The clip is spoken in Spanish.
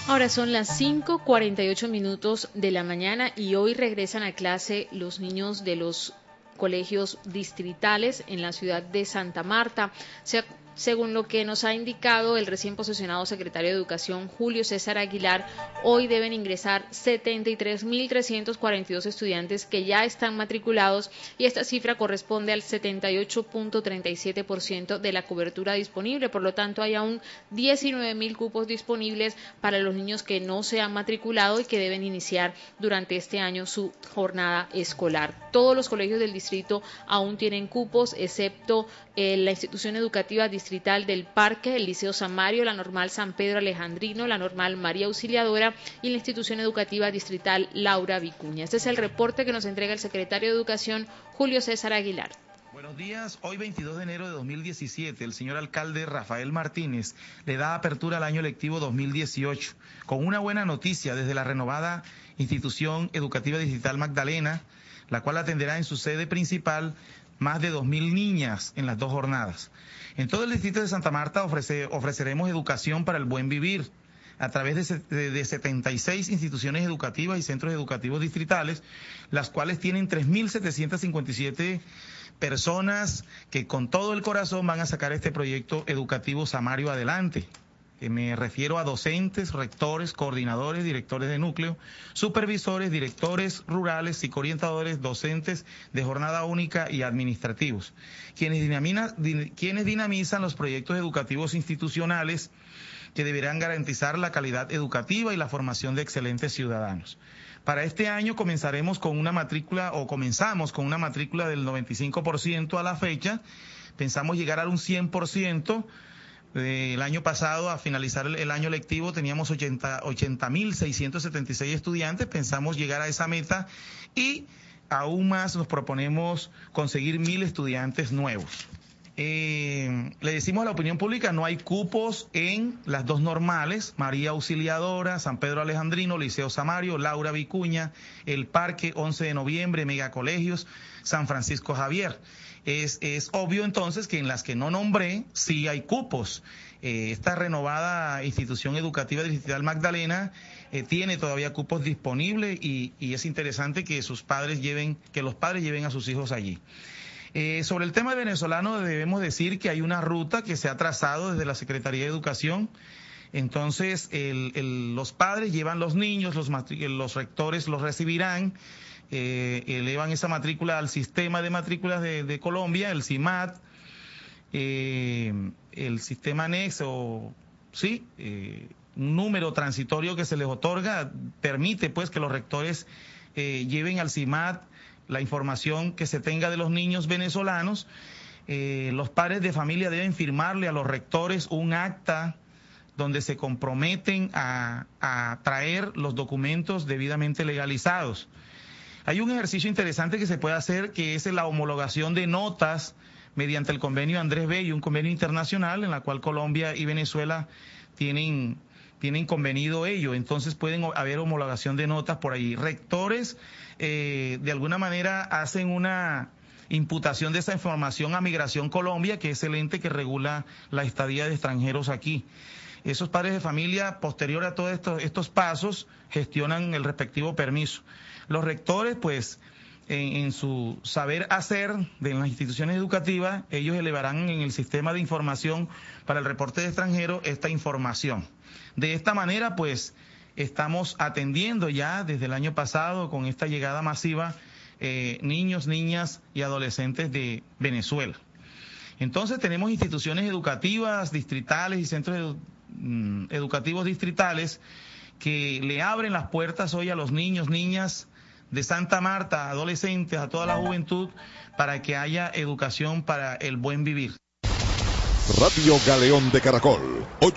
Ahora son las 5:48 de la mañana y hoy regresan a clase los niños de los colegios distritales en la ciudad de Santa Marta. Según lo que nos ha indicado el recién posesionado secretario de Educación, Julio César Aguilar, hoy deben ingresar 73.342 estudiantes que ya están matriculados y esta cifra corresponde al 78.37% de la cobertura disponible. Por lo tanto, hay aún 19.000 cupos disponibles para los niños que no se han matriculado y que deben iniciar durante este año su jornada escolar. Todos los colegios del distrito aún tienen cupos, excepto la institución educativa distrital del Parque, el Liceo Samario, la Normal San Pedro Alejandrino, la Normal María Auxiliadora y la institución educativa distrital Laura Vicuña. Este es el reporte que nos entrega el secretario de Educación, Julio César Aguilar. Buenos días, hoy 22 de enero de 2017, el señor alcalde Rafael Martínez le da apertura al año lectivo 2018 con una buena noticia desde la renovada institución educativa distrital Magdalena, la cual atenderá en su sede principal más de 2.000 niñas en las dos jornadas. En todo el distrito de Santa Marta ofreceremos educación para el buen vivir a través de 76 instituciones educativas y centros educativos distritales, las cuales tienen 3.757 personas que con todo el corazón van a sacar este proyecto educativo Samario adelante. Me refiero a docentes, rectores, coordinadores, directores de núcleo, supervisores, directores rurales, psicoorientadores, docentes de jornada única y administrativos, quienes dinamizan los proyectos educativos institucionales que deberán garantizar la calidad educativa y la formación de excelentes ciudadanos. Para este año comenzamos con una matrícula del 95% a la fecha. Pensamos llegar a un 100%. El año pasado, a finalizar el año lectivo, teníamos 80.676 estudiantes. Pensamos llegar a esa meta y aún más nos proponemos conseguir 1.000 estudiantes nuevos. Le decimos a la opinión pública, no hay cupos en las dos normales, María Auxiliadora, San Pedro Alejandrino, Liceo Samario, Laura Vicuña, El Parque, 11 de noviembre, Megacolegios, San Francisco Javier. Es obvio entonces que en las que no nombré sí hay cupos. Esta renovada institución educativa distrital Magdalena tiene todavía cupos disponibles y es interesante que los padres lleven a sus hijos allí. Sobre el tema venezolano debemos decir que hay una ruta que se ha trazado desde la Secretaría de Educación. Entonces los padres llevan los niños, los rectores los recibirán, elevan esa matrícula al sistema de matrículas de Colombia, el CIMAT, el sistema anexo, sí, un número transitorio que se les otorga permite pues que los rectores lleven al CIMAT la información que se tenga de los niños venezolanos. Los padres de familia deben firmarle a los rectores un acta donde se comprometen a traer los documentos debidamente legalizados. Hay un ejercicio interesante que se puede hacer, que es la homologación de notas mediante el convenio Andrés Bello, un convenio internacional en la cual Colombia y Venezuela tienen convenido ello. Entonces pueden haber homologación de notas por ahí. Rectores de alguna manera hacen una imputación de esa información a Migración Colombia, que es el ente que regula la estadía de extranjeros aquí. Esos padres de familia, posterior a todos estos pasos, gestionan el respectivo permiso. Los rectores, pues, en su saber hacer de las instituciones educativas, ellos elevarán en el sistema de información para el reporte de extranjeros esta información. De esta manera, pues, estamos atendiendo ya desde el año pasado con esta llegada masiva niños, niñas y adolescentes de Venezuela. Entonces tenemos instituciones educativas distritales y centros educativos distritales que le abren las puertas hoy a los niños, niñas de Santa Marta, adolescentes, a toda la juventud, para que haya educación para el buen vivir. Radio Galeón de Caracol.